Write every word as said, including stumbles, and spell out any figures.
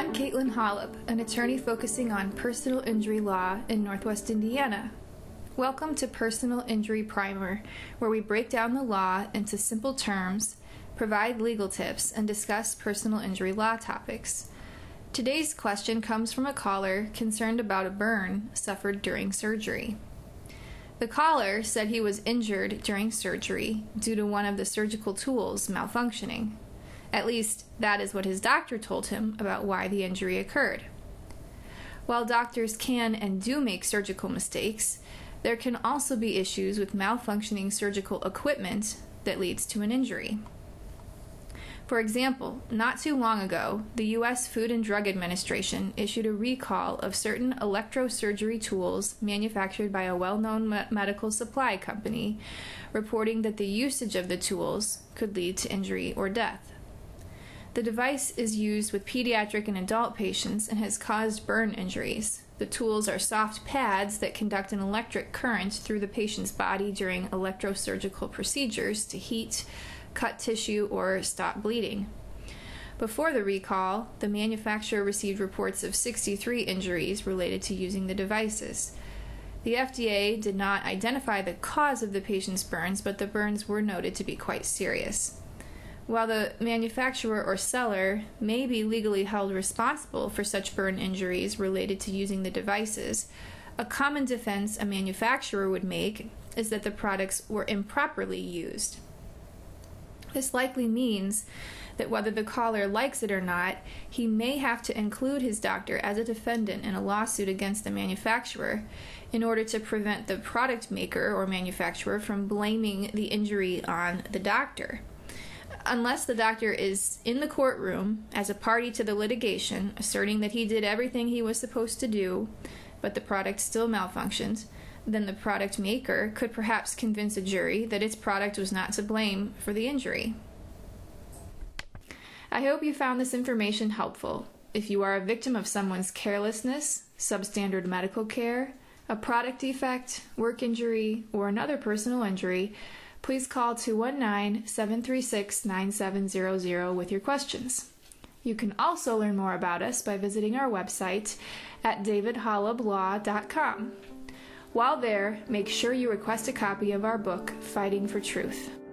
I'm Caitlin Holub, an attorney focusing on personal injury law in Northwest Indiana. Welcome to Personal Injury Primer, where we break down the law into simple terms, provide legal tips, and discuss personal injury law topics. Today's question comes from a caller concerned about a burn suffered during surgery. The caller said he was injured during surgery due to one of the surgical tools malfunctioning. At least, that is what his doctor told him about why the injury occurred. While doctors can and do make surgical mistakes, there can also be issues with malfunctioning surgical equipment that leads to an injury. For example, not too long ago, the U S Food and Drug Administration issued a recall of certain electrosurgery tools manufactured by a well-known me- medical supply company, reporting that the usage of the tools could lead to injury or death. The device is used with pediatric and adult patients and has caused burn injuries. The tools are soft pads that conduct an electric current through the patient's body during electrosurgical procedures to heat, cut tissue, or stop bleeding. Before the recall, the manufacturer received reports of sixty-three injuries related to using the devices. The F D A did not identify the cause of the patient's burns, but the burns were noted to be quite serious. While the manufacturer or seller may be legally held responsible for such burn injuries related to using the devices, a common defense a manufacturer would make is that the products were improperly used. This likely means that whether the caller likes it or not, he may have to include his doctor as a defendant in a lawsuit against the manufacturer in order to prevent the product maker or manufacturer from blaming the injury on the doctor. Unless the doctor is in the courtroom as a party to the litigation, asserting that he did everything he was supposed to do, but the product still malfunctioned, then the product maker could perhaps convince a jury that its product was not to blame for the injury. I hope you found this information helpful. If you are a victim of someone's carelessness, substandard medical care, a product defect, work injury, or another personal injury, please call two one nine, seven three six, nine seven zero zero with your questions. You can also learn more about us by visiting our website at david holub law dot com. While there, make sure you request a copy of our book, Fighting for Truth.